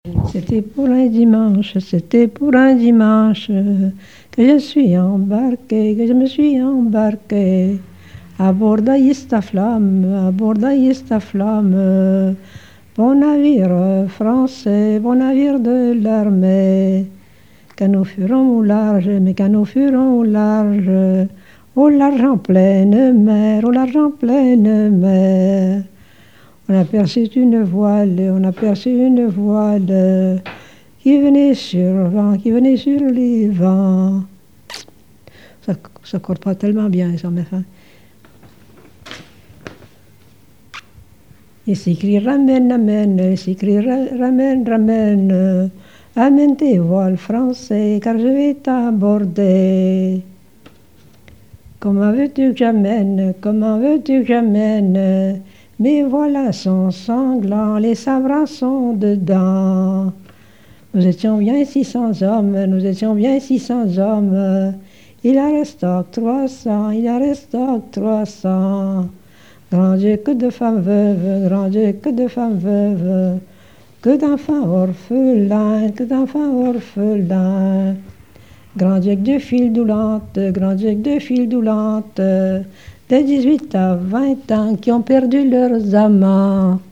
C'était pour un dimanche que je suis embarqué, que je me suis embarqué à bord d'Aïstaflamme, à bord d'Aïstaflamme, bon navire français, bon navire de l'armée. Quand nous furons au large, mais quand nous furons au large en pleine mer, au large en pleine mer. On aperçut une voile qui venait sur vent, qui venait sur les vents. Ça court pas tellement bien, ça, mais enfin. Il s'écrit ramène, amène, il s'écrit ramène, ramène, amène tes voiles français, car je vais t'aborder. Comment veux-tu que j'amène, comment veux-tu que j'amène? Mes voiles sont sanglants, les sabrants sont dedans. Nous étions bien 600 hommes, nous étions bien 600 hommes. Il en reste 300, il en reste 300. Grand Dieu, que de femmes veuves, grand Dieu, que de femmes veuves, que d'enfants orphelins, que d'enfants orphelins. Grand Dieu, que de fils doulantes, grand Dieu, que de fils doulantes, de 18 à 20 ans qui ont perdu leurs amants.